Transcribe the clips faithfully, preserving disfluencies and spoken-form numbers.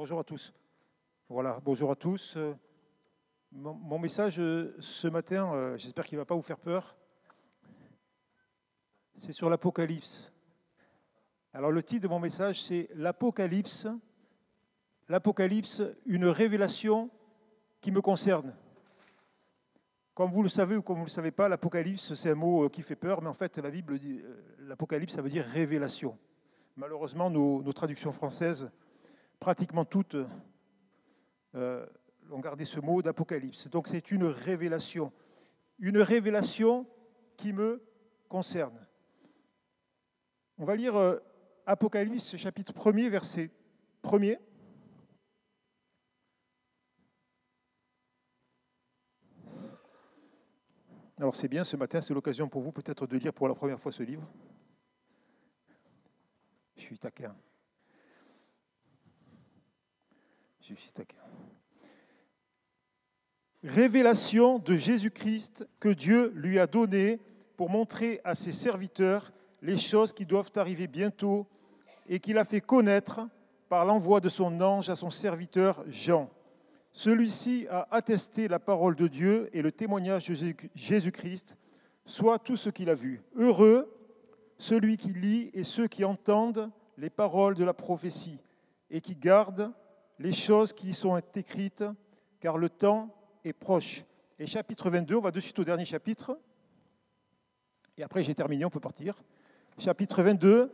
Bonjour à tous. Voilà, bonjour à tous. Euh, Mon, mon message euh, ce matin, euh, j'espère qu'il ne va pas vous faire peur, c'est sur l'Apocalypse. Alors le titre de mon message, c'est l'Apocalypse, l'Apocalypse, une révélation qui me concerne. Comme vous le savez ou comme vous ne le savez pas, l'Apocalypse, c'est un mot qui fait peur, mais en fait, la Bible dit, euh, l'Apocalypse, ça veut dire révélation. Malheureusement, nos, nos traductions françaises, pratiquement toutes, euh, ont gardé ce mot d'Apocalypse. Donc c'est une révélation. Une révélation qui me concerne. On va lire euh, Apocalypse, chapitre premier, verset premier. Alors c'est bien, ce matin, c'est l'occasion pour vous peut-être de lire pour la première fois ce livre. Je suis taquin. Je suis taquin. Révélation de Jésus-Christ que Dieu lui a donnée pour montrer à ses serviteurs les choses qui doivent arriver bientôt et qu'il a fait connaître par l'envoi de son ange à son serviteur Jean. Celui-ci a attesté la parole de Dieu et le témoignage de Jésus-Christ, soit tout ce qu'il a vu. Heureux celui qui lit et ceux qui entendent les paroles de la prophétie et qui gardent les choses qui y sont écrites, car le temps est proche. Et chapitre vingt-deux, on va de suite au dernier chapitre. Et après, j'ai terminé, on peut partir. Chapitre vingt-deux,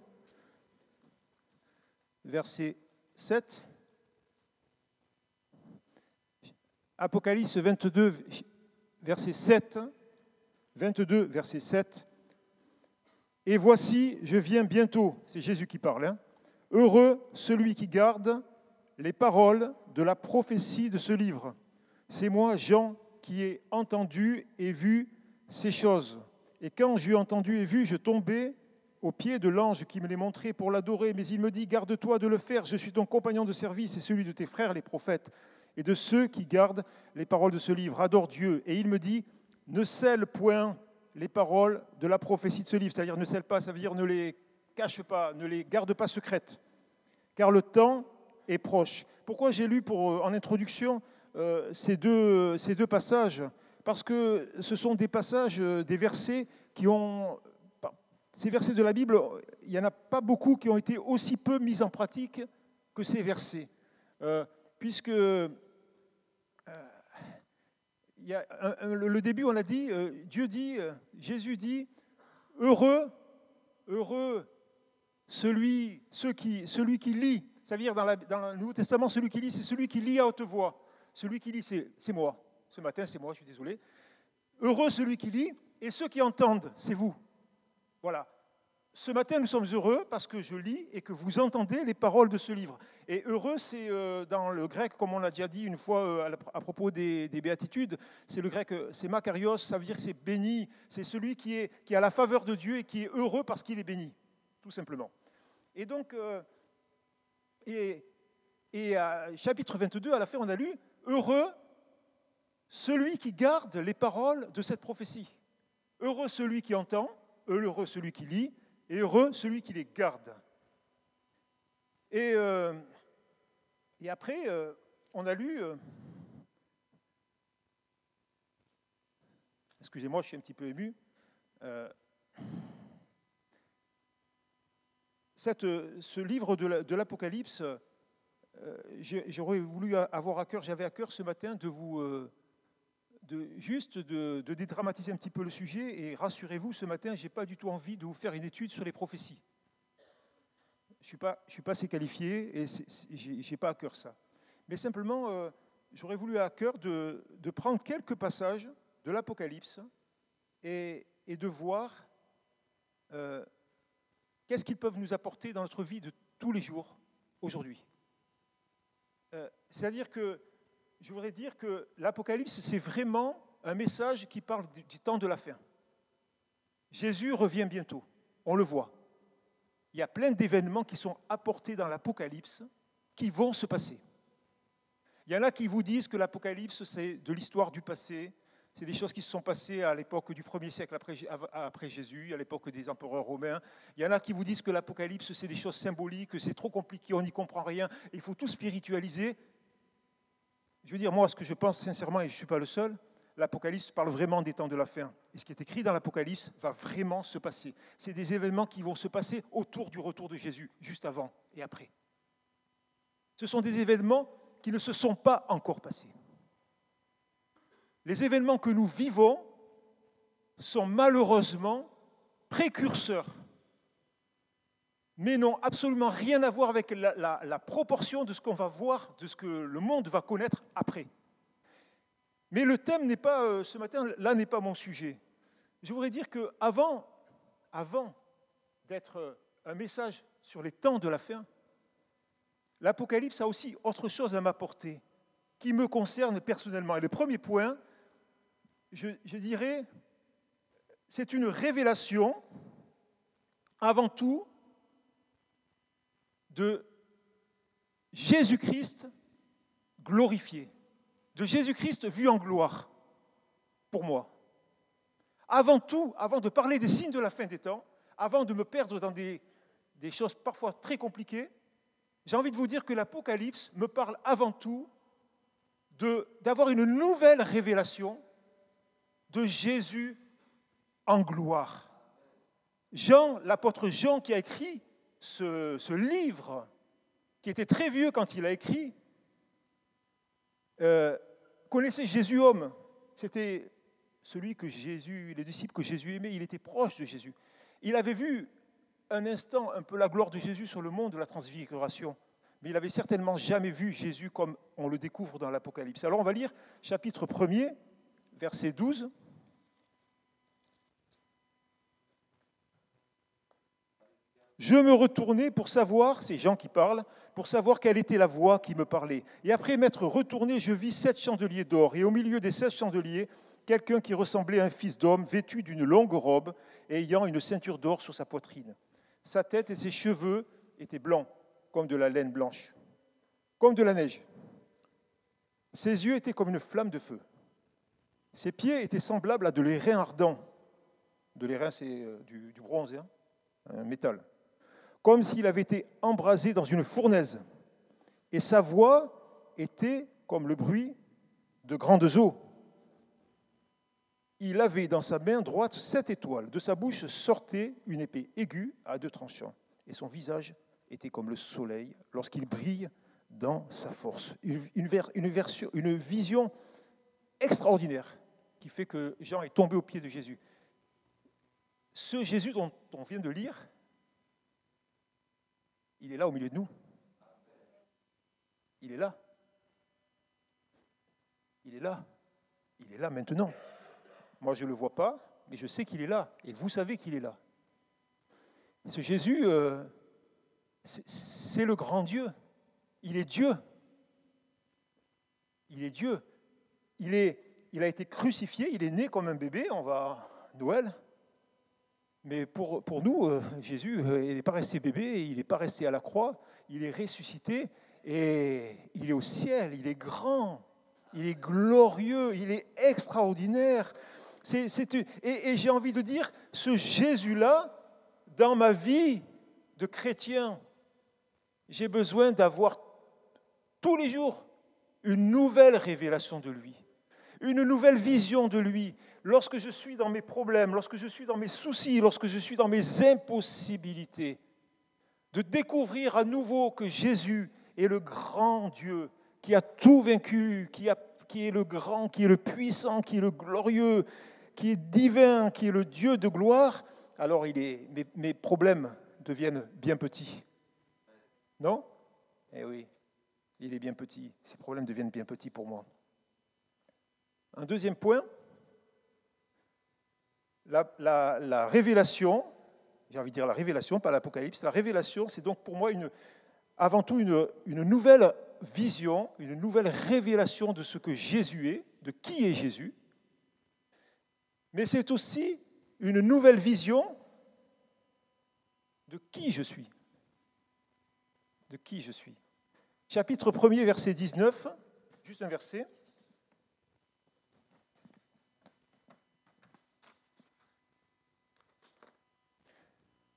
verset sept. Apocalypse vingt-deux, verset sept. vingt-deux, verset sept. Et voici, je viens bientôt. C'est Jésus qui parle. Hein. Heureux celui qui garde les paroles de la prophétie de ce livre. C'est moi, Jean, qui ai entendu et vu ces choses. Et quand j'eus entendu et vu, je tombais aux pieds de l'ange qui me les montrait pour l'adorer. Mais il me dit, garde-toi de le faire. Je suis ton compagnon de service et celui de tes frères les prophètes et de ceux qui gardent les paroles de ce livre. Adore Dieu. Et il me dit, ne scelle point les paroles de la prophétie de ce livre. C'est-à-dire ne scelle pas, ça veut dire ne les cache pas, ne les garde pas secrètes. Car le temps est proche. Pourquoi j'ai lu pour, en introduction euh, ces, deux, ces deux passages ? Parce que ce sont des passages, des versets qui ont... Ces versets de la Bible, il n'y en a pas beaucoup qui ont été aussi peu mis en pratique que ces versets. Euh, puisque euh, il y a un, un, le début, on a dit, euh, Dieu dit, euh, Jésus dit, heureux, heureux celui, ceux qui, celui qui lit. Ça veut dire dans, la, dans le Nouveau Testament, celui qui lit, c'est celui qui lit à haute voix. Celui qui lit, c'est, c'est moi. Ce matin, c'est moi, je suis désolé. Heureux celui qui lit, et ceux qui entendent, c'est vous. Voilà. Ce matin, nous sommes heureux parce que je lis et que vous entendez les paroles de ce livre. Et heureux, c'est euh, dans le grec, comme on l'a déjà dit une fois euh, à propos des, des béatitudes, c'est le grec, c'est makarios, ça veut dire que c'est béni. C'est celui qui, est, qui a la faveur de Dieu et qui est heureux parce qu'il est béni, tout simplement. Et donc, euh, et, et à chapitre vingt-deux, à la fin, on a lu « Heureux celui qui garde les paroles de cette prophétie. Heureux celui qui entend, heureux celui qui lit, et heureux celui qui les garde. » Et, euh, et après, euh, on a lu... Euh, excusez-moi, je suis un petit peu ému. Euh, cette, ce livre de, la, de l'Apocalypse, euh, j'aurais voulu avoir à cœur, j'avais à cœur ce matin de vous... Euh, De, juste de, de dédramatiser un petit peu le sujet, et rassurez-vous, ce matin, je n'ai pas du tout envie de vous faire une étude sur les prophéties. Je ne suis pas, je suis pas assez qualifié et je n'ai pas à cœur ça. Mais simplement, euh, j'aurais voulu à cœur de, de prendre quelques passages de l'Apocalypse et, et de voir euh, qu'est-ce qu'ils peuvent nous apporter dans notre vie de tous les jours, aujourd'hui. Euh, c'est-à-dire que je voudrais dire que l'Apocalypse, c'est vraiment un message qui parle du temps de la fin. Jésus revient bientôt, on le voit. Il y a plein d'événements qui sont apportés dans l'Apocalypse qui vont se passer. Il y en a qui vous disent que l'Apocalypse, c'est de l'histoire du passé, C'est des choses qui se sont passées à l'époque du premier siècle après, après Jésus, à l'époque des empereurs romains. Il y en a qui vous disent que l'Apocalypse, c'est des choses symboliques, que c'est trop compliqué, on n'y comprend rien, il faut tout spiritualiser. Je veux dire, moi, ce que je pense sincèrement, et je ne suis pas le seul, l'Apocalypse parle vraiment des temps de la fin. Et ce qui est écrit dans l'Apocalypse va vraiment se passer. C'est des événements qui vont se passer autour du retour de Jésus, juste avant et après. Ce sont des événements qui ne se sont pas encore passés. Les événements que nous vivons sont malheureusement précurseurs, mais n'ont absolument rien à voir avec la, la, la proportion de ce qu'on va voir, de ce que le monde va connaître après. Mais le thème n'est pas, euh, ce matin, là n'est pas mon sujet. Je voudrais dire qu'avant avant d'être un message sur les temps de la fin, l'Apocalypse a aussi autre chose à m'apporter, qui me concerne personnellement. Et le premier point, je, je dirais, c'est une révélation, avant tout, de Jésus-Christ glorifié, de Jésus-Christ vu en gloire, pour moi. Avant tout, avant de parler des signes de la fin des temps, avant de me perdre dans des, des choses parfois très compliquées, j'ai envie de vous dire que l'Apocalypse me parle avant tout de, d'avoir une nouvelle révélation de Jésus en gloire. Jean, l'apôtre Jean qui a écrit ce, ce livre, qui était très vieux quand il a écrit, euh, connaissait Jésus homme. C'était celui que Jésus, les disciples que Jésus aimait, il était proche de Jésus. Il avait vu un instant un peu la gloire de Jésus sur le mont de la transfiguration, mais il n'avait certainement jamais vu Jésus comme on le découvre dans l'Apocalypse. Alors on va lire chapitre premier, verset douze. Je me retournai pour savoir, c'est Jean qui parle, pour savoir quelle était la voix qui me parlait. Et après m'être retourné, je vis sept chandeliers d'or, et au milieu des sept chandeliers, quelqu'un qui ressemblait à un fils d'homme, vêtu d'une longue robe et ayant une ceinture d'or sur sa poitrine. Sa tête et ses cheveux étaient blancs, comme de la laine blanche, comme de la neige. Ses yeux étaient comme une flamme de feu. Ses pieds étaient semblables à de l'airain ardent. De l'airain, c'est du, du bronze, hein, un métal. Comme s'il avait été embrasé dans une fournaise. Et sa voix était comme le bruit de grandes eaux. Il avait dans sa main droite sept étoiles. De sa bouche sortait une épée aiguë à deux tranchants. Et son visage était comme le soleil lorsqu'il brille dans sa force. Une, une, une, version, une vision extraordinaire qui fait que Jean est tombé aux pieds de Jésus. Ce Jésus dont on vient de lire, il est là au milieu de nous. Il est là. Il est là. Il est là maintenant. Moi, je ne le vois pas, mais je sais qu'il est là. Et vous savez qu'il est là. Ce Jésus, euh, c'est, c'est le grand Dieu. Il est Dieu. Il est Dieu. Il, est, il a été crucifié, il est né comme un bébé, on va Noël. Mais pour, pour nous, euh, Jésus, euh, il n'est pas resté bébé, il n'est pas resté à la croix, il est ressuscité et il est au ciel, il est grand, il est glorieux, il est extraordinaire. C'est, c'est, et, et j'ai envie de dire, ce Jésus-là, dans ma vie de chrétien, j'ai besoin d'avoir tous les jours une nouvelle révélation de lui, une nouvelle vision de lui. Lorsque je suis dans mes problèmes, lorsque je suis dans mes soucis, lorsque je suis dans mes impossibilités, de découvrir à nouveau que Jésus est le grand Dieu qui a tout vaincu, qui, a, qui est le grand, qui est le puissant, qui est le glorieux, qui est divin, qui est le Dieu de gloire, alors il est, mes, mes problèmes deviennent bien petits. Non ? Eh oui, il est bien petit. Ces problèmes deviennent bien petits pour moi. Un deuxième point, la, la, la révélation, j'ai envie de dire la révélation, pas l'Apocalypse, la révélation, c'est donc pour moi une, avant tout une, une nouvelle vision, une nouvelle révélation de ce que Jésus est, de qui est Jésus, mais c'est aussi une nouvelle vision de qui je suis. De qui je suis. Chapitre premier, verset dix-neuf, juste un verset.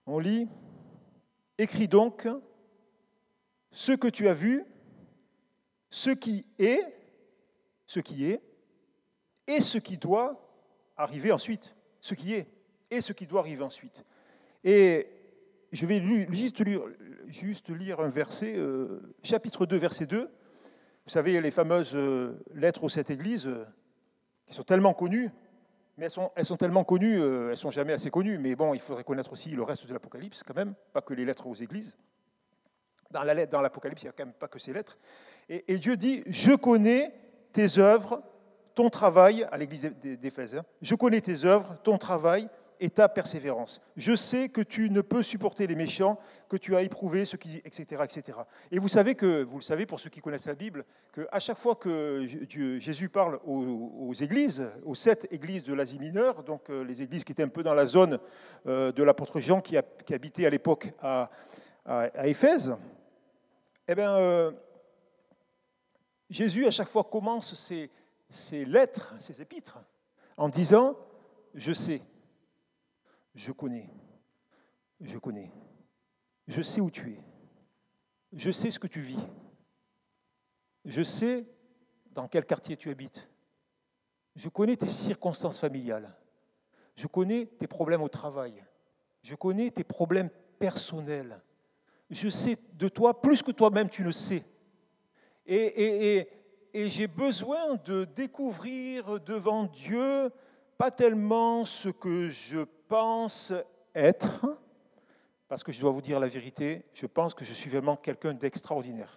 On lit « Écris donc ce que tu as vu, ce qui est, ce qui est, et ce qui doit arriver ensuite. Ce qui est, et ce qui doit arriver ensuite. » Et je vais juste lire, juste lire un verset, euh, chapitre deux, verset deux. Vous savez, les fameuses euh, lettres aux sept églises, euh, qui sont tellement connues, mais elles sont, elles sont tellement connues, euh, elles ne sont jamais assez connues, mais bon, il faudrait connaître aussi le reste de l'Apocalypse quand même, pas que les lettres aux églises. Dans, la, dans l'Apocalypse, il n'y a quand même pas que ces lettres. Et, et Dieu dit, je connais tes œuvres, ton travail, à l'église d'Éphèse, hein, je connais tes œuvres, ton travail et ta persévérance. Je sais que tu ne peux supporter les méchants, que tu as éprouvé ce qui, et cetera, et cetera. Et vous savez que, vous le savez pour ceux qui connaissent la Bible, qu'à chaque fois que Dieu, Jésus parle aux, aux églises, aux sept églises de l'Asie mineure, donc euh, les églises qui étaient un peu dans la zone euh, de l'apôtre Jean qui, a, qui habitait à l'époque à, à, à Éphèse, eh bien, euh, Jésus à chaque fois commence ses, ses lettres, ses épîtres, en disant « Je sais ». Je connais, je connais, je sais où tu es, je sais ce que tu vis, je sais dans quel quartier tu habites, je connais tes circonstances familiales, je connais tes problèmes au travail, je connais tes problèmes personnels, je sais de toi plus que toi-même tu ne sais. Et, et, et, et j'ai besoin de découvrir devant Dieu pas tellement ce que je pense être, parce que je dois vous dire la vérité, je pense que je suis vraiment quelqu'un d'extraordinaire.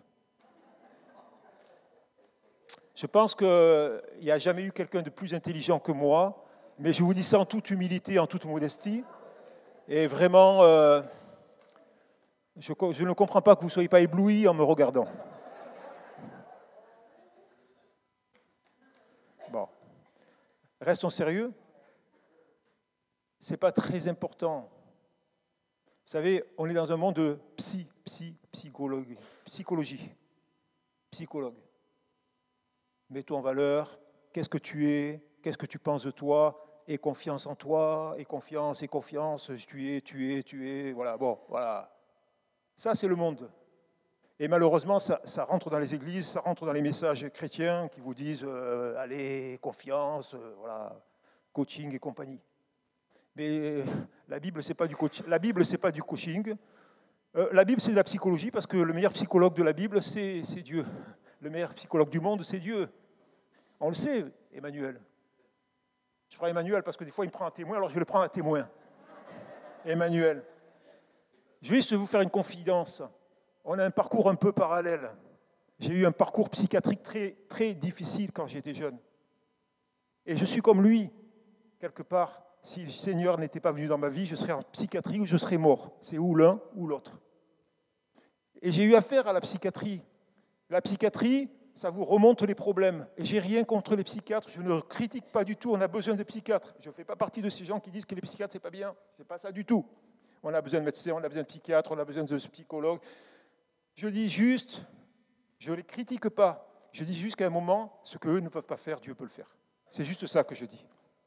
Je pense qu'il n'y a jamais eu quelqu'un de plus intelligent que moi, mais je vous dis ça en toute humilité, en toute modestie. Et vraiment, euh, je, je ne comprends pas que vous ne soyez pas éblouis en me regardant. Bon, restons sérieux. Ce n'est pas très important. Vous savez, on est dans un monde de psy, psy, psychologie, psychologie, psychologue. Mets-toi en valeur, qu'est-ce que tu es, qu'est-ce que tu penses de toi, et confiance en toi, et confiance, et confiance, tu es, tu es, tu es, voilà, bon, voilà. Ça, c'est le monde. Et malheureusement, ça, ça rentre dans les églises, ça rentre dans les messages chrétiens qui vous disent, euh, allez, confiance, euh, voilà, coaching et compagnie. Mais la Bible, ce n'est pas du coaching. La Bible, c'est pas du coaching. Euh, la Bible, c'est de la psychologie, parce que le meilleur psychologue de la Bible, c'est, c'est Dieu. Le meilleur psychologue du monde, c'est Dieu. On le sait, Emmanuel. Je prends Emmanuel parce que des fois, il me prend un témoin, alors je vais le prendre un témoin. Emmanuel. Je vais juste vous faire une confidence. On a un parcours un peu parallèle. J'ai eu un parcours psychiatrique très, très difficile quand j'étais jeune. Et je suis comme lui, quelque part. Si le Seigneur n'était pas venu dans ma vie, je serais en psychiatrie ou je serais mort. C'est ou l'un ou l'autre. Et j'ai eu affaire à la psychiatrie. La psychiatrie, ça vous remonte les problèmes. Et j'ai rien contre les psychiatres, je ne critique pas du tout, on a besoin de psychiatres. Je ne fais pas partie de ces gens qui disent que les psychiatres, ce n'est pas bien. Ce n'est pas ça du tout. On a besoin de médecins, on a besoin de psychiatres, on a besoin de psychologues. Je dis juste, je ne les critique pas. Je dis juste qu'à un moment, ce qu'eux ne peuvent pas faire, Dieu peut le faire. C'est juste ça que je dis.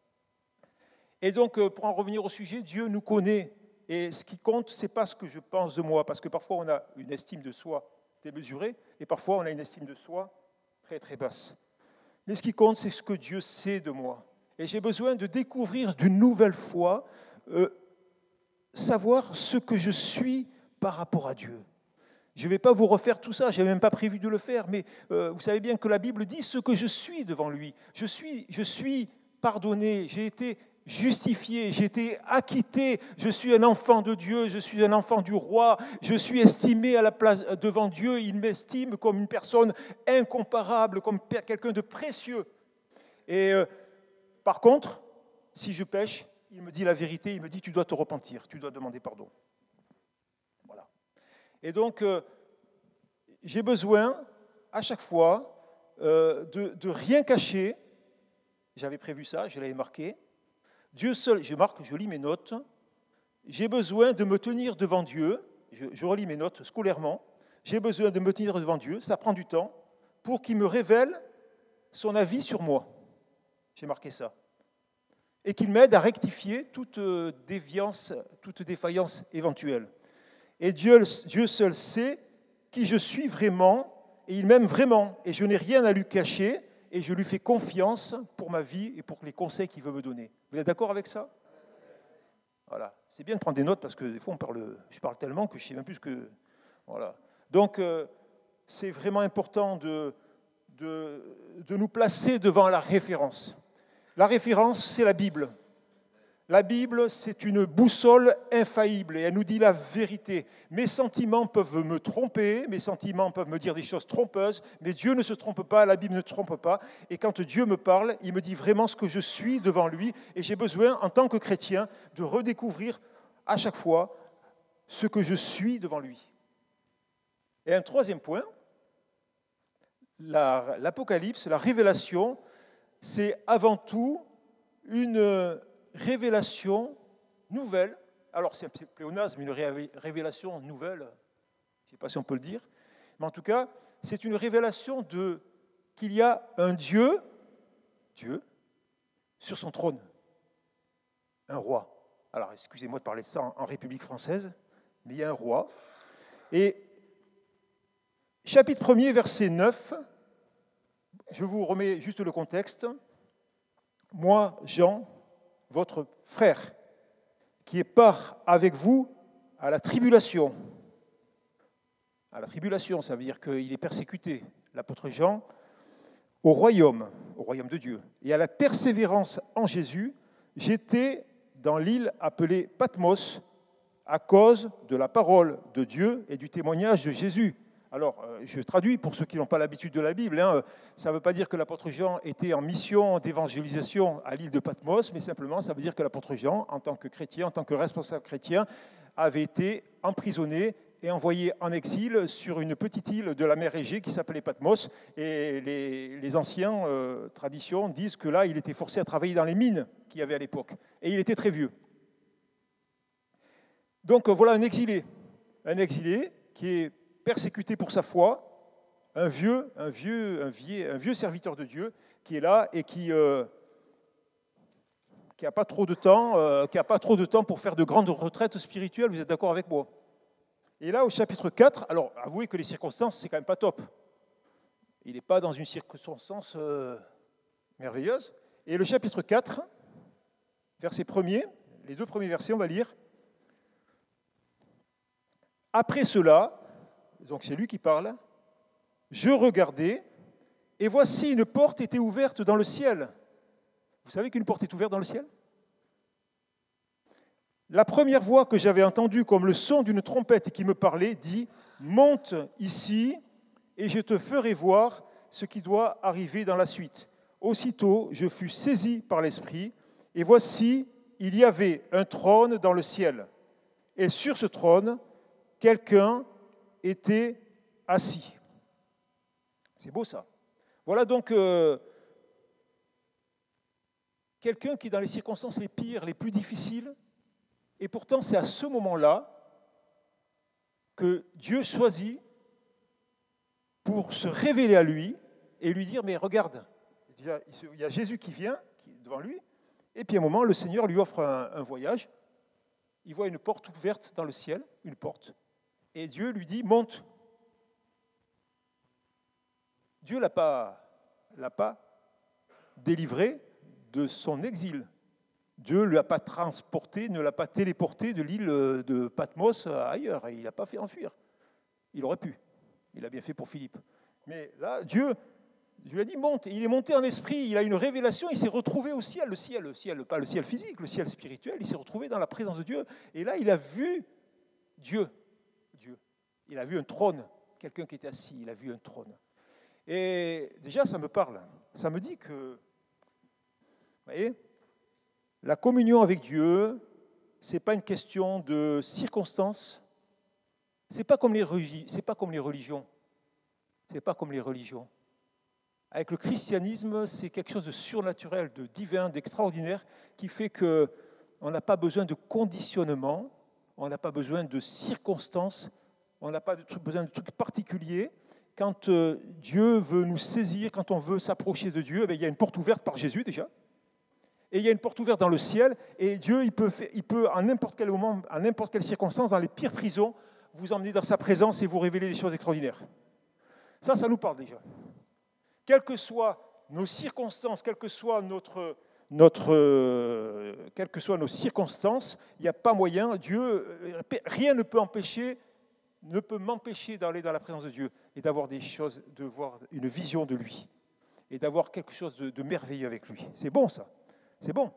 Et donc, pour en revenir au sujet, Dieu nous connaît. Et ce qui compte, ce n'est pas ce que je pense de moi, parce que parfois, on a une estime de soi démesurée, et parfois, on a une estime de soi très, très basse. Mais ce qui compte, c'est ce que Dieu sait de moi. Et j'ai besoin de découvrir d'une nouvelle fois, euh, savoir ce que je suis par rapport à Dieu. Je ne vais pas vous refaire tout ça, je n'avais même pas prévu de le faire, mais euh, vous savez bien que la Bible dit ce que je suis devant lui. Je suis, je suis pardonné, j'ai été justifié, j'ai été acquitté, je suis un enfant de Dieu, je suis un enfant du roi, je suis estimé à la place, devant Dieu, il m'estime comme une personne incomparable, comme quelqu'un de précieux. Et euh, par contre, si je pêche, il me dit la vérité, il me dit tu dois te repentir, tu dois demander pardon. Voilà. Et donc, euh, j'ai besoin, à chaque fois, euh, de, de rien cacher. J'avais prévu ça, je l'avais marqué. Dieu seul, je marque, je lis mes notes. J'ai besoin de me tenir devant Dieu. Je, je relis mes notes scolairement. J'ai besoin de me tenir devant Dieu. Ça prend du temps pour qu'il me révèle son avis sur moi. J'ai marqué ça. et qu'il m'aide à rectifier toute déviance, toute défaillance éventuelle. Et Dieu, Dieu seul sait qui je suis vraiment, et il m'aime vraiment, et je n'ai rien à lui cacher, et je lui fais confiance pour ma vie et pour les conseils qu'il veut me donner. Vous êtes d'accord avec ça? Voilà. C'est bien de prendre des notes, parce que des fois, on parle, je parle tellement que je ne sais même plus ce que... Voilà. Donc, euh, c'est vraiment important de, de, de nous placer devant la référence. La référence, c'est la Bible. La Bible, c'est une boussole infaillible et elle nous dit la vérité. Mes sentiments peuvent me tromper, mes sentiments peuvent me dire des choses trompeuses, mais Dieu ne se trompe pas, la Bible ne se trompe pas. Et quand Dieu me parle, il me dit vraiment ce que je suis devant lui. Et j'ai besoin, en tant que chrétien, de redécouvrir à chaque fois ce que je suis devant lui. Et un troisième point, la, l'Apocalypse, la révélation, c'est avant tout une révélation nouvelle. Alors c'est un petit pléonasme, une révélation nouvelle, je ne sais pas si on peut le dire, mais en tout cas, c'est une révélation de qu'il y a un Dieu, Dieu, sur son trône, un roi. Alors excusez-moi de parler de ça en, en République française, mais il y a un roi. Et chapitre premier, verset neuf, je vous remets juste le contexte. Moi, Jean, votre frère, qui est part avec vous à la tribulation. À la tribulation, ça veut dire qu'il est persécuté, l'apôtre Jean, au royaume, au royaume de Dieu. Et à la persévérance en Jésus, j'étais dans l'île appelée Patmos à cause de la parole de Dieu et du témoignage de Jésus. Alors, je traduis pour ceux qui n'ont pas l'habitude de la Bible. Hein, ça ne veut pas dire que l'apôtre Jean était en mission d'évangélisation à l'île de Patmos, mais simplement, ça veut dire que l'apôtre Jean, en tant que chrétien, en tant que responsable chrétien, avait été emprisonné et envoyé en exil sur une petite île de la mer Égée qui s'appelait Patmos. Et les, les anciennes euh, traditions disent que là, il était forcé à travailler dans les mines qu'il y avait à l'époque. Et il était très vieux. Donc, voilà un exilé. Un exilé qui est persécuté pour sa foi, un vieux, un vieux, un vieux, un vieux serviteur de Dieu qui est là et qui euh, qui n'a pas trop de temps, euh, qui a pas trop de temps pour faire de grandes retraites spirituelles. Vous êtes d'accord avec moi? Et là, au chapitre quatre, alors avouez que les circonstances, c'est quand même pas top. Il n'est pas dans une circonstance euh, merveilleuse. Et le chapitre quatre, verset premier, les deux premiers versets, on va lire. Après cela, donc c'est lui qui parle, je regardais, et voici une porte était ouverte dans le ciel. Vous savez qu'une porte est ouverte dans le ciel? La première voix que j'avais entendue comme le son d'une trompette qui me parlait dit « Monte ici, et je te ferai voir ce qui doit arriver dans la suite. » Aussitôt, je fus saisi par l'Esprit, et voici, il y avait un trône dans le ciel. Et sur ce trône, quelqu'un était assis. C'est beau ça. Voilà donc euh, quelqu'un qui est dans les circonstances les pires, les plus difficiles, et pourtant c'est à ce moment-là que Dieu choisit pour se révéler à lui et lui dire, mais regarde, il y a Jésus qui vient qui est devant lui, et puis à un moment, le Seigneur lui offre un, un voyage, il voit une porte ouverte dans le ciel, une porte, et Dieu lui dit, monte. Dieu ne l'a pas, l'a pas délivré de son exil. Dieu ne l'a pas transporté, ne l'a pas téléporté de l'île de Patmos ailleurs. Il n'a pas fait enfuir. Il aurait pu. Il a bien fait pour Philippe. Mais là, Dieu, Dieu lui a dit, monte. Il est monté en esprit, il a une révélation, il s'est retrouvé au ciel, le ciel, le ciel, pas le ciel physique, le ciel spirituel. Il s'est retrouvé dans la présence de Dieu. Et là, il a vu Dieu. Dieu. Il a vu un trône, quelqu'un qui était assis, il a vu un trône. Et déjà, ça me parle. Ça me dit que, vous voyez, la communion avec Dieu, ce n'est pas une question de circonstances. Ce n'est pas comme les religions. C'est pas comme les religions. C'est pas comme les religions. Avec le christianisme, c'est quelque chose de surnaturel, de divin, d'extraordinaire, qui fait qu'on n'a pas besoin de conditionnement, on n'a pas besoin de circonstances, on n'a pas besoin de trucs particuliers. Quand Dieu veut nous saisir, quand on veut s'approcher de Dieu, eh bien, il y a une porte ouverte par Jésus déjà. Et il y a une porte ouverte dans le ciel, et Dieu, il peut, il peut à n'importe quel moment, à n'importe quelle circonstance, dans les pires prisons, vous emmener dans sa présence et vous révéler des choses extraordinaires. Ça, ça nous parle déjà. Quelles que soient nos circonstances, quelles que soient notre, notre, euh, quelles que soient nos circonstances, il n'y a pas moyen. Dieu, rien ne peut empêcher, ne peut m'empêcher d'aller dans la présence de Dieu et d'avoir des choses, de voir une vision de lui et d'avoir quelque chose de, de merveilleux avec lui. C'est bon ça. C'est bon.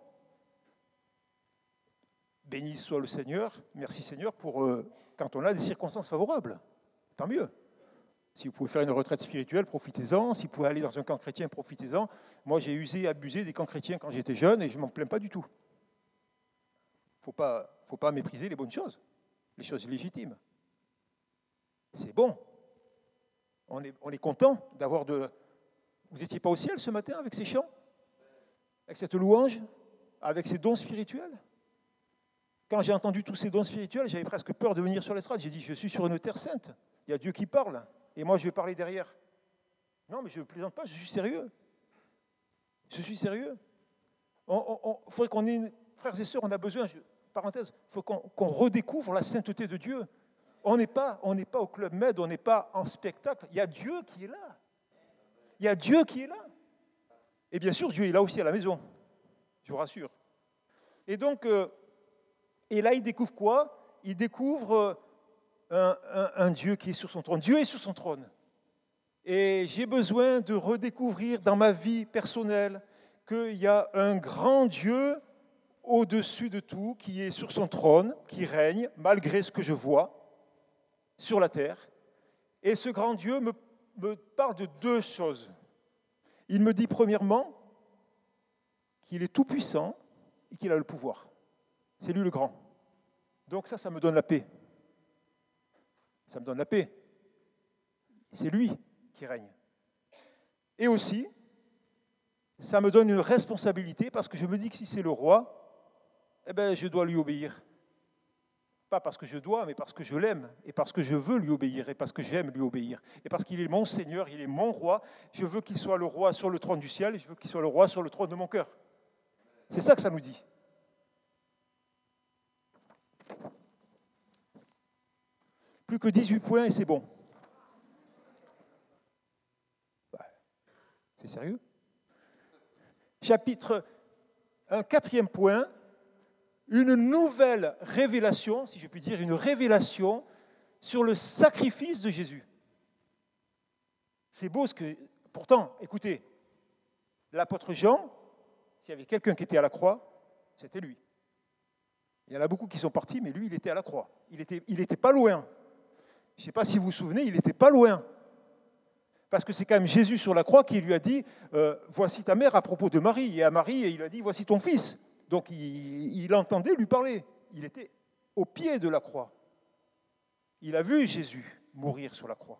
Béni soit le Seigneur, merci Seigneur, pour euh, quand on a des circonstances favorables. Tant mieux. Si vous pouvez faire une retraite spirituelle, profitez-en. Si vous pouvez aller dans un camp chrétien, profitez-en. Moi, j'ai usé et abusé des camps chrétiens quand j'étais jeune et je ne m'en plains pas du tout. Il ne faut pas, faut pas mépriser les bonnes choses, les choses légitimes. C'est bon. On est, on est content d'avoir de... Vous n'étiez pas au ciel ce matin avec ces chants ? Avec cette louange, avec ces dons spirituels. Quand j'ai entendu tous ces dons spirituels, j'avais presque peur de venir sur l'estrade. J'ai dit, je suis sur une terre sainte. Il y a Dieu qui parle, et moi je vais parler derrière. Non, mais je ne plaisante pas, je suis sérieux. Je suis sérieux. Il faudrait qu'on ait, frères et sœurs, on a besoin, je, parenthèse, il faut qu'on, qu'on redécouvre la sainteté de Dieu. On n'est pas, on n'est pas au Club Med, on n'est pas en spectacle. Il y a Dieu qui est là. Il y a Dieu qui est là. Et bien sûr, Dieu est là aussi à la maison, je vous rassure. Et donc, euh, et là, il découvre quoi ? Il découvre un, un, un Dieu qui est sur son trône. Dieu est sur son trône. Et j'ai besoin de redécouvrir dans ma vie personnelle qu'il y a un grand Dieu au-dessus de tout, qui est sur son trône, qui règne, malgré ce que je vois sur la terre. Et ce grand Dieu me, me parle de deux choses. Il me dit premièrement qu'il est tout-puissant et qu'il a le pouvoir. C'est lui le grand. Donc ça, ça me donne la paix. Ça me donne la paix. C'est lui qui règne. Et aussi, ça me donne une responsabilité parce que je me dis que si c'est le roi, eh ben, je dois lui obéir. Pas parce que je dois, mais parce que je l'aime, et parce que je veux lui obéir, et parce que j'aime lui obéir, et parce qu'il est mon Seigneur, il est mon roi. Je veux qu'il soit le roi sur le trône du ciel, et je veux qu'il soit le roi sur le trône de mon cœur. C'est ça que ça nous dit. Plus que dix-huit points et c'est bon. C'est sérieux ? Chapitre, un quatrième point. Une nouvelle révélation, si je puis dire, une révélation sur le sacrifice de Jésus. C'est beau ce que... Pourtant, écoutez, l'apôtre Jean, s'il y avait quelqu'un qui était à la croix, c'était lui. Il y en a beaucoup qui sont partis, mais lui, il était à la croix. Il était, il était pas loin. Je ne sais pas si vous vous souvenez, il n'était pas loin. Parce que c'est quand même Jésus sur la croix qui lui a dit euh, « Voici ta mère » à propos de Marie. Et à Marie, il a dit « Voici ton fils ». Donc il, il entendait lui parler. Il était au pied de la croix. Il a vu Jésus mourir sur la croix.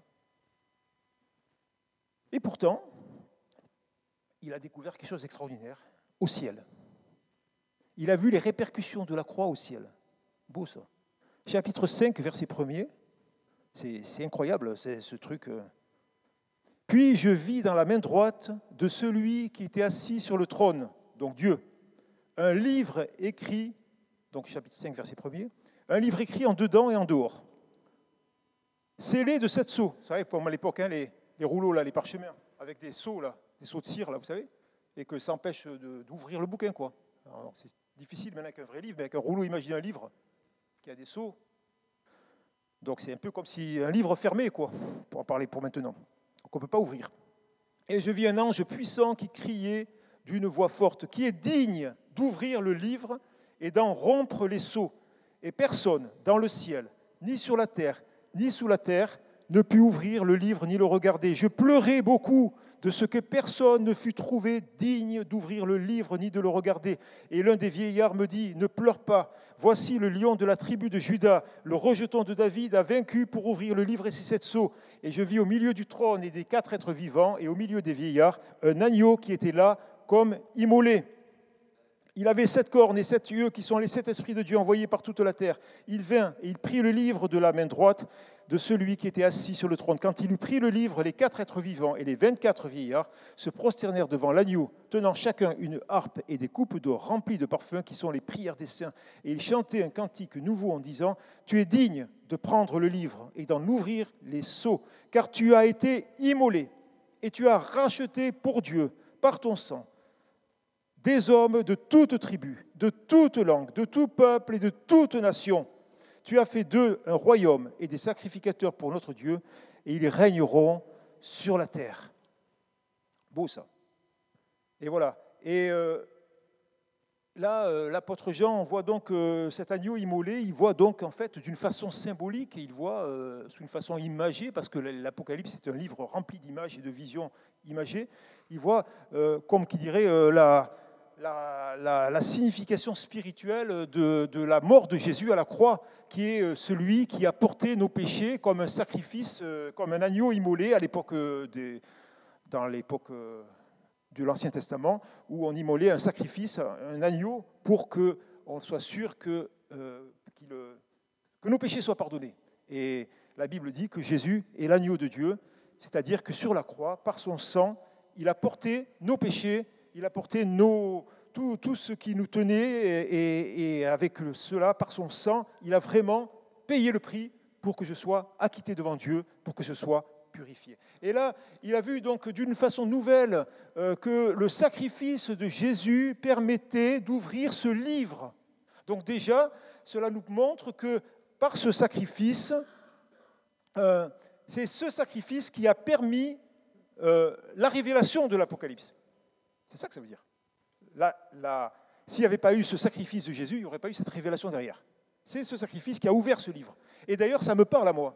Et pourtant, il a découvert quelque chose d'extraordinaire au ciel. Il a vu les répercussions de la croix au ciel. Beau ça. Chapitre cinq, verset premier. C'est, c'est incroyable, c'est ce truc. Puis je vis dans la main droite de celui qui était assis sur le trône, donc Dieu, un livre écrit, donc chapitre cinq, verset premier, un livre écrit en dedans et en dehors, scellé de sept sceaux. Vous savez, comme à l'époque, hein, les, les rouleaux, là, les parchemins, avec des sceaux, là, des sceaux de cire, là, vous savez, et que ça empêche de, d'ouvrir le bouquin, quoi. Alors, c'est difficile maintenant avec un vrai livre, mais avec un rouleau, imaginez un livre qui a des sceaux. Donc c'est un peu comme si un livre fermé, quoi, pour en parler pour maintenant. Donc on ne peut pas ouvrir. Et je vis un ange puissant qui criait d'une voix forte, qui est digne d'ouvrir le livre et d'en rompre les sceaux. Et personne dans le ciel, ni sur la terre, ni sous la terre, ne put ouvrir le livre ni le regarder. Je pleurais beaucoup de ce que personne ne fut trouvé digne d'ouvrir le livre ni de le regarder. Et l'un des vieillards me dit, ne pleure pas, voici le lion de la tribu de Juda, le rejeton de David a vaincu pour ouvrir le livre et ses sept sceaux. Et je vis au milieu du trône et des quatre êtres vivants et au milieu des vieillards un agneau qui était là comme immolé. Il avait sept cornes et sept yeux qui sont les sept esprits de Dieu envoyés par toute la terre. Il vint et il prit le livre de la main droite de celui qui était assis sur le trône. Quand il eut pris le livre, les quatre êtres vivants et les vingt-quatre vieillards se prosternèrent devant l'agneau, tenant chacun une harpe et des coupes d'or remplies de parfums qui sont les prières des saints. Et ils chantaient un cantique nouveau en disant : Tu es digne de prendre le livre et d'en ouvrir les sceaux, car tu as été immolé et tu as racheté pour Dieu, par ton sang, des hommes de toute tribu, de toute langue, de tout peuple et de toute nation. Tu as fait d'eux un royaume et des sacrificateurs pour notre Dieu, et ils régneront sur la terre. Beau ça. Et voilà. Et euh, là, euh, l'apôtre Jean, on voit donc euh, cet agneau immolé, il voit donc en fait d'une façon symbolique, il voit euh, sous une façon imagée, parce que l'Apocalypse est un livre rempli d'images et de visions imagées, il voit, euh, comme qui dirait, euh, la... La, la, la signification spirituelle de, de la mort de Jésus à la croix, qui est celui qui a porté nos péchés comme un sacrifice, comme un agneau immolé à l'époque des, dans l'époque de l'Ancien Testament, où on immolait un sacrifice, un agneau, pour qu'on soit sûr que, euh, qu'il, que nos péchés soient pardonnés. Et la Bible dit que Jésus est l'agneau de Dieu, c'est-à-dire que sur la croix, par son sang, il a porté nos péchés. Il a porté nos, tout, tout ce qui nous tenait et, et avec cela, par son sang, il a vraiment payé le prix pour que je sois acquitté devant Dieu, pour que je sois purifié. Et là, il a vu donc d'une façon nouvelle euh, que le sacrifice de Jésus permettait d'ouvrir ce livre. Donc déjà, cela nous montre que par ce sacrifice, euh, c'est ce sacrifice qui a permis euh, la révélation de l'Apocalypse. C'est ça que ça veut dire. Là, là, s'il n'y avait pas eu ce sacrifice de Jésus, il n'y aurait pas eu cette révélation derrière. C'est ce sacrifice qui a ouvert ce livre. Et d'ailleurs, ça me parle à moi.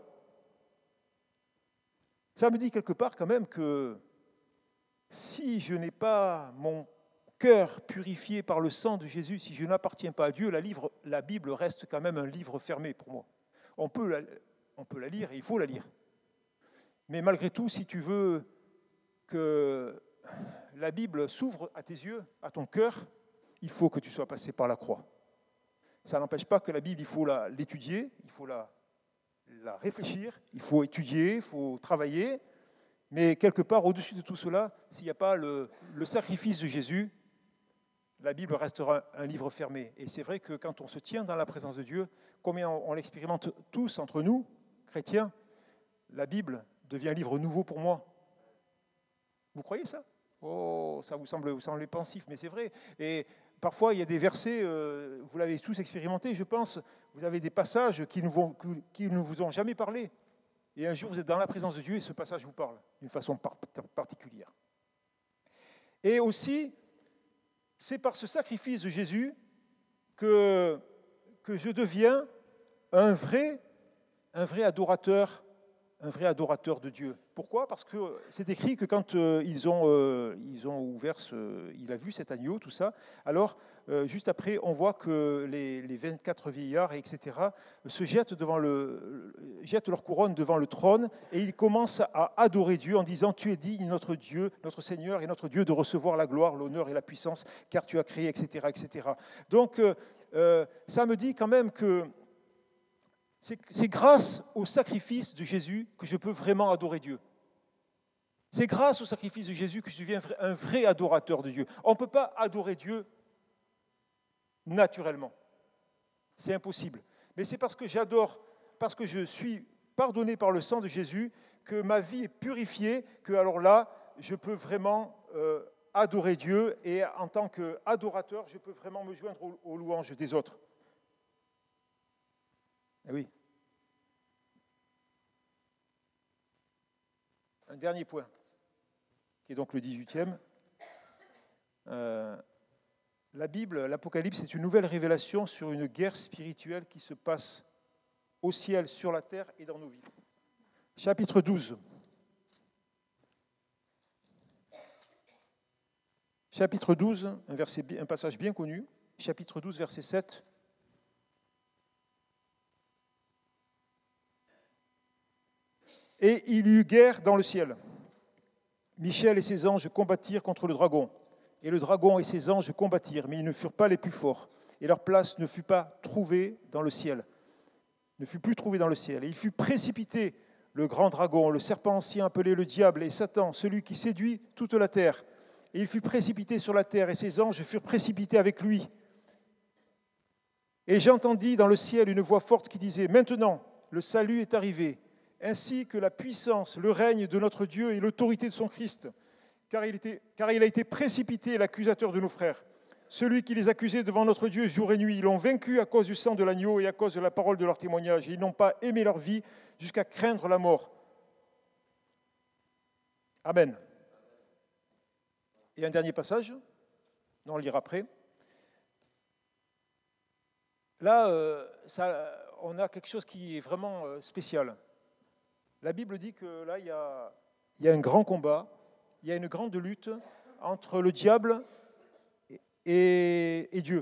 Ça me dit quelque part quand même que si je n'ai pas mon cœur purifié par le sang de Jésus, si je n'appartiens pas à Dieu, la, livre, la Bible reste quand même un livre fermé pour moi. On peut la, on peut la lire et il faut la lire. Mais malgré tout, si tu veux que la Bible s'ouvre à tes yeux, à ton cœur, il faut que tu sois passé par la croix. Ça n'empêche pas que la Bible, il faut la, l'étudier, il faut la, la réfléchir, il faut étudier, il faut travailler, mais quelque part, au-dessus de tout cela, s'il n'y a pas le, le sacrifice de Jésus, la Bible restera un, un livre fermé. Et c'est vrai que quand on se tient dans la présence de Dieu, comme on, on l'expérimente tous entre nous, chrétiens, la Bible devient un livre nouveau pour moi. Vous croyez ça ? Oh, ça vous semble, vous semble pensif, mais c'est vrai. Et parfois, il y a des versets, euh, vous l'avez tous expérimenté, je pense, vous avez des passages qui ne, vont, qui ne vous ont jamais parlé. Et un jour, vous êtes dans la présence de Dieu et ce passage vous parle d'une façon par, particulière. Et aussi, c'est par ce sacrifice de Jésus que, que je deviens un vrai, un vrai adorateur un vrai adorateur de Dieu. Pourquoi ? Parce que c'est écrit que quand euh, ils, ont, euh, ils ont ouvert, ce, il a vu cet agneau, tout ça, alors euh, juste après, on voit que les, les vingt-quatre vieillards, et cetera, se jettent, devant le, jettent leur couronne devant le trône et ils commencent à adorer Dieu en disant : Tu es digne, notre Dieu, notre Seigneur et notre Dieu, de recevoir la gloire, l'honneur et la puissance, car tu as créé, et cetera, et cetera. Donc, euh, ça me dit quand même que C'est, c'est grâce au sacrifice de Jésus que je peux vraiment adorer Dieu. C'est grâce au sacrifice de Jésus que je deviens un vrai adorateur de Dieu. On ne peut pas adorer Dieu naturellement. C'est impossible. Mais c'est parce que j'adore, parce que je suis pardonné par le sang de Jésus, que ma vie est purifiée, que alors là, je peux vraiment euh, adorer Dieu. Et en tant qu'adorateur, je peux vraiment me joindre aux, aux louanges des autres. Eh oui. Un dernier point, qui est donc le dix-huitième. Euh, la Bible, l'Apocalypse, c'est une nouvelle révélation sur une guerre spirituelle qui se passe au ciel, sur la terre et dans nos vies. Chapitre douze. Chapitre douze, un, verset, un passage bien connu. Chapitre douze, verset sept. Et il y eut guerre dans le ciel. Michel et ses anges combattirent contre le dragon. et le dragon et ses anges combattirent, mais ils ne furent pas les plus forts, et leur place ne fut pas trouvée dans le ciel, ne fut plus trouvée dans le ciel. Et il fut précipité, le grand dragon, le serpent ancien appelé le diable et Satan, celui qui séduit toute la terre. Et il fut précipité sur la terre, et ses anges furent précipités avec lui. Et j'entendis dans le ciel une voix forte qui disait, « Maintenant, le salut est arrivé, ainsi que la puissance, le règne de notre Dieu et l'autorité de son Christ, car il, était, car il a été précipité, l'accusateur de nos frères, celui qui les accusait devant notre Dieu jour et nuit. Ils l'ont vaincu à cause du sang de l'agneau et à cause de la parole de leur témoignage. Et ils n'ont pas aimé leur vie jusqu'à craindre la mort. » Amen. Et un dernier passage, on le lira après. Là, euh, ça, on a quelque chose qui est vraiment euh, spécial. La Bible dit que là, il y a, il y a un grand combat, il y a une grande lutte entre le diable et, et, et Dieu.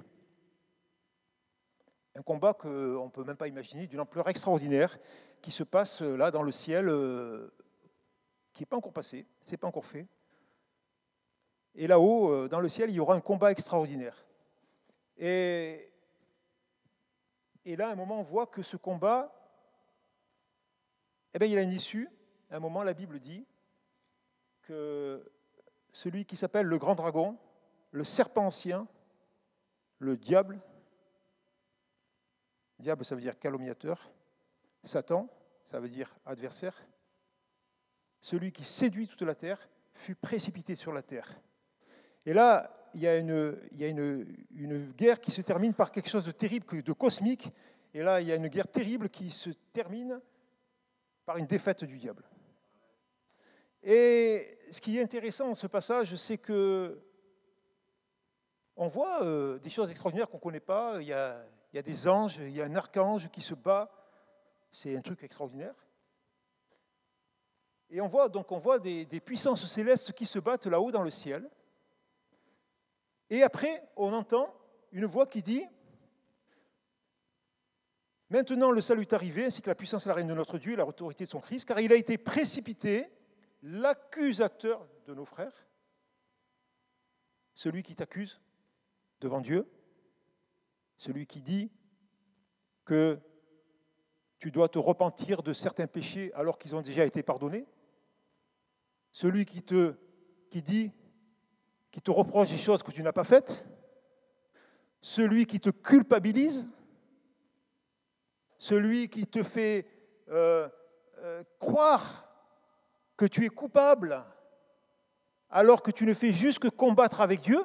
Un combat qu'on ne peut même pas imaginer, d'une ampleur extraordinaire, qui se passe là dans le ciel, euh, qui n'est pas encore passé, ce n'est pas encore fait. Et là-haut, euh, dans le ciel, il y aura un combat extraordinaire. Et... Et là, à un moment, on voit que ce combat, eh bien, il a une issue. À un moment, la Bible dit que celui qui s'appelle le grand dragon, le serpent ancien, le diable, diable, ça veut dire calomniateur, Satan, ça veut dire adversaire, celui qui séduit toute la terre, fut précipité sur la terre. Et là, il y a, une, il y a une, une guerre qui se termine par quelque chose de terrible, de cosmique. Et là, il y a une guerre terrible qui se termine par une défaite du diable. Et ce qui est intéressant dans ce passage, c'est que on voit euh, des choses extraordinaires qu'on ne connaît pas. Il y, a, il y a des anges, il y a un archange qui se bat. C'est un truc extraordinaire. Et on voit, donc, on voit des, des puissances célestes qui se battent là-haut dans le ciel. Et après, on entend une voix qui dit « Maintenant le salut est arrivé, ainsi que la puissance et la règne de notre Dieu et la autorité de son Christ, car il a été précipité, l'accusateur de nos frères, celui qui t'accuse devant Dieu, celui qui dit que tu dois te repentir de certains péchés alors qu'ils ont déjà été pardonnés, celui qui te qui dit qui te reproche des choses que tu n'as pas faites, celui qui te culpabilise, celui qui te fait euh, euh, croire que tu es coupable alors que tu ne fais juste que combattre avec Dieu,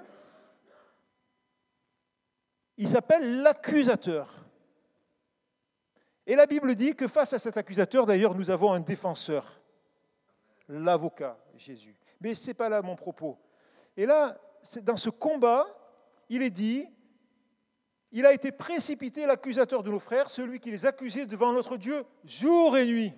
il s'appelle l'accusateur. Et la Bible dit que face à cet accusateur, d'ailleurs, nous avons un défenseur, l'avocat, Jésus. Mais ce n'est pas là mon propos. Et là, dans ce combat, il est dit, il a été précipité, l'accusateur de nos frères, celui qui les accusait devant notre Dieu jour et nuit.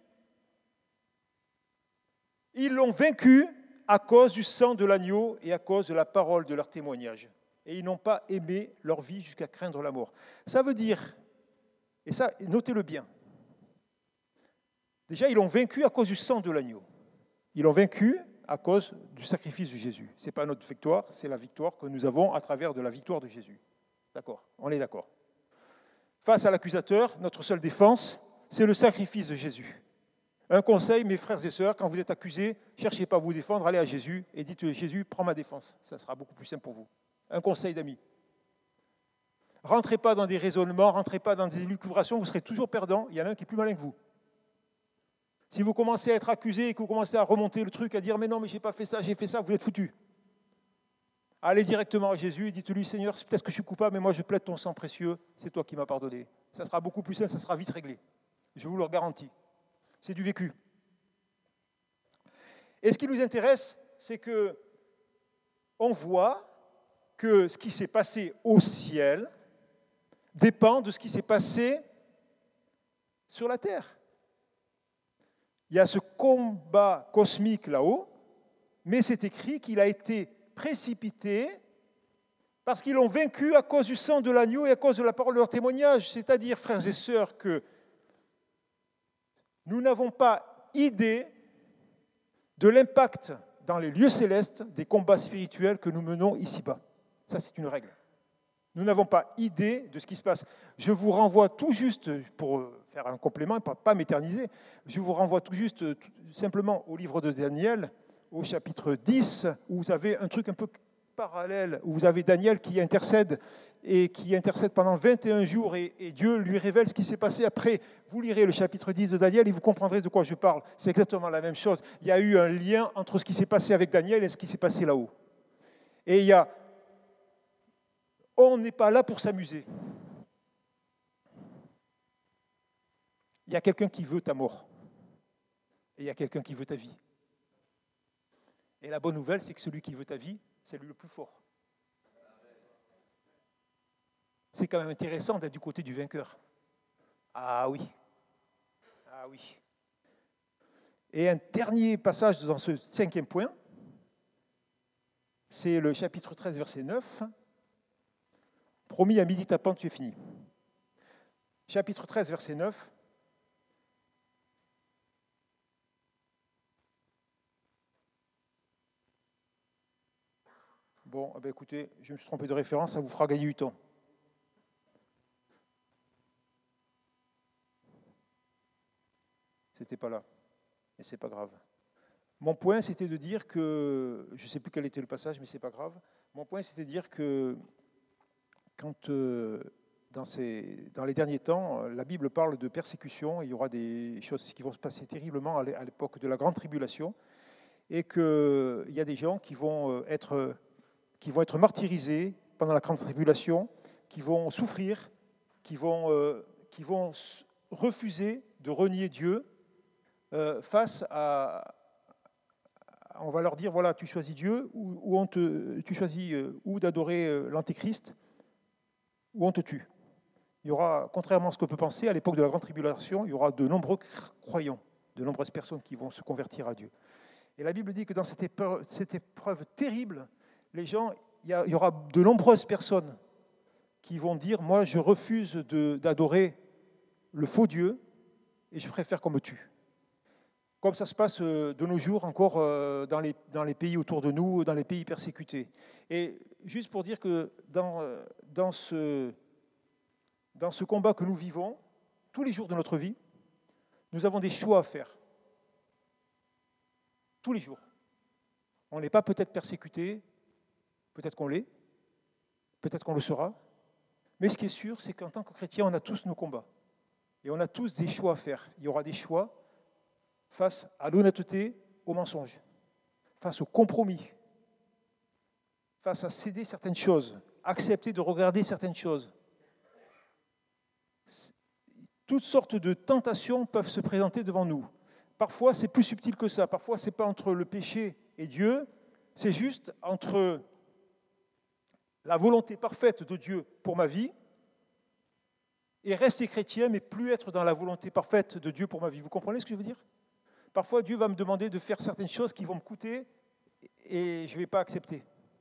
Ils l'ont vaincu à cause du sang de l'agneau et à cause de la parole de leur témoignage. Et ils n'ont pas aimé leur vie jusqu'à craindre la mort. Ça veut dire, et ça, notez-le bien, déjà, ils l'ont vaincu à cause du sang de l'agneau. Ils l'ont vaincu à cause du sacrifice de Jésus. Ce n'est pas notre victoire, c'est la victoire que nous avons à travers de la victoire de Jésus. D'accord, on est d'accord. Face à l'accusateur, notre seule défense, c'est le sacrifice de Jésus. Un conseil, mes frères et sœurs, quand vous êtes accusés, ne cherchez pas à vous défendre, allez à Jésus et dites « Jésus, prends ma défense ». Ça sera beaucoup plus simple pour vous. Un conseil d'amis. Rentrez pas dans des raisonnements, rentrez pas dans des élucubrations, vous serez toujours perdant. Il y en a un qui est plus malin que vous. Si vous commencez à être accusé et que vous commencez à remonter le truc, à dire « mais non, mais je n'ai pas fait ça, j'ai fait ça », vous êtes foutu. Allez directement à Jésus et dites-lui « Seigneur, peut-être que je suis coupable, mais moi je plaide ton sang précieux, c'est toi qui m'as pardonné ». Ça sera beaucoup plus simple, ça sera vite réglé. Je vous le garantis. C'est du vécu. Et ce qui nous intéresse, c'est que on voit que ce qui s'est passé au ciel dépend de ce qui s'est passé sur la terre. Il y a ce combat cosmique là-haut, mais c'est écrit qu'il a été précipité parce qu'ils l'ont vaincu à cause du sang de l'agneau et à cause de la parole de leur témoignage. C'est-à-dire, frères et sœurs, que nous n'avons pas idée de l'impact dans les lieux célestes des combats spirituels que nous menons ici-bas. Ça, c'est une règle. Nous n'avons pas idée de ce qui se passe. Je vous renvoie tout juste, pour faire un complément, pas, pas m'éterniser, je vous renvoie tout juste tout, simplement au livre de Daniel, au chapitre dix, où vous avez un truc un peu parallèle, où vous avez Daniel qui intercède, et qui intercède pendant vingt et un jours, et, et Dieu lui révèle ce qui s'est passé. Après, vous lirez le chapitre dix de Daniel, et vous comprendrez de quoi je parle. C'est exactement la même chose. Il y a eu un lien entre ce qui s'est passé avec Daniel et ce qui s'est passé là-haut. Et il y a... On n'est pas là pour s'amuser. Il y a quelqu'un qui veut ta mort. Et il y a quelqu'un qui veut ta vie. Et la bonne nouvelle, c'est que celui qui veut ta vie, c'est lui le plus fort. C'est quand même intéressant d'être du côté du vainqueur. Ah oui. Ah oui. Et un dernier passage dans ce cinquième point, c'est le chapitre treize, verset neuf. Promis, à midi tapant, tu es fini. Chapitre treize, verset neuf. Bon, eh bien, écoutez, je me suis trompé de référence, ça vous fera gagner du temps. C'était pas là, mais c'est pas grave. Mon point, c'était de dire que, je ne sais plus quel était le passage, mais c'est pas grave. Mon point, c'était de dire que quand euh, dans, ces, dans les derniers temps, la Bible parle de persécution, il y aura des choses qui vont se passer terriblement à l'époque de la grande tribulation, et qu'il y a des gens qui vont être, qui vont être martyrisés pendant la grande tribulation, qui vont souffrir, qui vont, euh, qui vont refuser de renier Dieu euh, face à... On va leur dire, voilà, tu choisis Dieu, ou, ou on te, tu choisis euh, ou d'adorer euh, l'Antéchrist, ou on te tue. Il y aura, contrairement à ce qu'on peut penser, à l'époque de la grande tribulation, il y aura de nombreux croyants, de nombreuses personnes qui vont se convertir à Dieu. Et la Bible dit que dans cette épreuve, cette épreuve terrible, les gens, il y, a, il y aura de nombreuses personnes qui vont dire, moi je refuse de, d'adorer le faux Dieu et je préfère qu'on me tue. Comme ça se passe de nos jours encore dans les, dans les pays autour de nous, dans les pays persécutés. Et juste pour dire que dans, dans, ce, dans ce combat que nous vivons, tous les jours de notre vie, nous avons des choix à faire. Tous les jours. On n'est pas peut-être persécuté, peut-être qu'on l'est, peut-être qu'on le sera, mais ce qui est sûr, c'est qu'en tant que chrétien, on a tous nos combats. Et on a tous des choix à faire. Il y aura des choix face à l'honnêteté, au mensonge, face au compromis, face à céder certaines choses, accepter de regarder certaines choses. Toutes sortes de tentations peuvent se présenter devant nous. Parfois, c'est plus subtil que ça. Parfois, ce n'est pas entre le péché et Dieu, c'est juste entre la volonté parfaite de Dieu pour ma vie et rester chrétien, mais plus être dans la volonté parfaite de Dieu pour ma vie. Vous comprenez ce que je veux dire ? Parfois, Dieu va me demander de faire certaines choses qui vont me coûter et je ne vais pas accepter.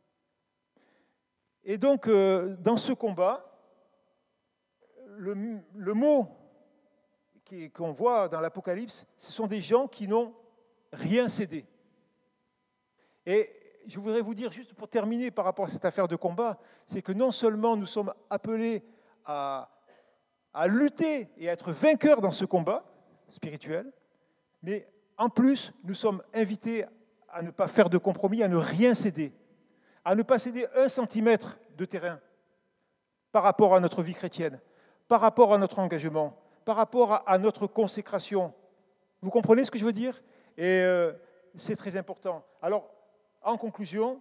Et donc, euh, dans ce combat, le, le mot qui, qu'on voit dans l'Apocalypse, ce sont des gens qui n'ont rien cédé. Et je voudrais vous dire, juste pour terminer par rapport à cette affaire de combat, c'est que non seulement nous sommes appelés à, à lutter et à être vainqueurs dans ce combat spirituel, mais en plus, nous sommes invités à ne pas faire de compromis, à ne rien céder, à ne pas céder un centimètre de terrain par rapport à notre vie chrétienne, par rapport à notre engagement, par rapport à notre consécration. Vous comprenez ce que je veux dire ? Et euh, c'est très important. Alors, en conclusion,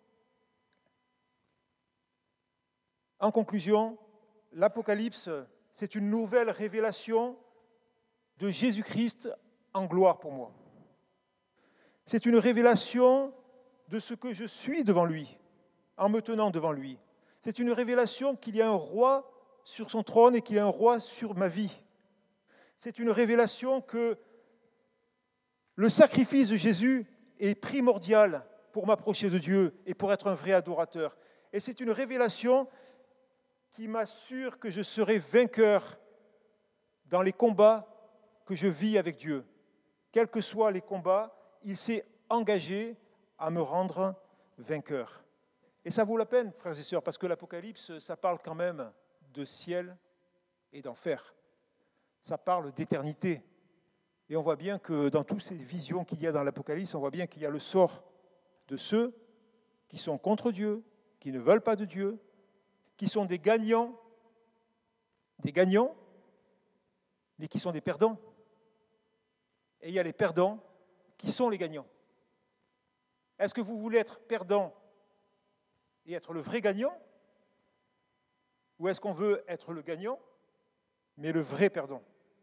en conclusion, l'Apocalypse, c'est une nouvelle révélation de Jésus-Christ en gloire pour moi. C'est une révélation de ce que je suis devant lui, en me tenant devant lui. C'est une révélation qu'il y a un roi sur son trône et qu'il y a un roi sur ma vie. C'est une révélation que le sacrifice de Jésus est primordial pour m'approcher de Dieu et pour être un vrai adorateur. Et c'est une révélation qui m'assure que je serai vainqueur dans les combats que je vis avec Dieu. Quels que soient les combats, il s'est engagé à me rendre vainqueur. Et ça vaut la peine, frères et sœurs, parce que l'Apocalypse, ça parle quand même de ciel et d'enfer. Ça parle d'éternité. Et on voit bien que dans toutes ces visions qu'il y a dans l'Apocalypse, on voit bien qu'il y a le sort de ceux qui sont contre Dieu, qui ne veulent pas de Dieu, qui sont des gagnants, des gagnants, mais qui sont des perdants. Et il y a les perdants qui sont les gagnants. Est-ce que vous voulez être perdant et être le vrai gagnant? Ou est-ce qu'on veut être le gagnant, mais le vrai perdant?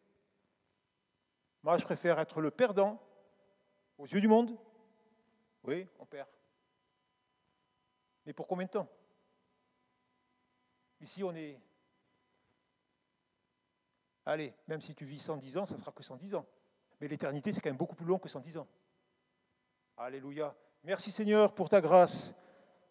Moi, je préfère être le perdant aux yeux du monde. Oui, on perd. Mais pour combien de temps? Ici, on est... Allez, même si tu vis cent dix ans, ça ne sera que cent dix ans. Mais l'éternité, c'est quand même beaucoup plus long que cent dix ans. Alléluia. Merci Seigneur pour ta grâce.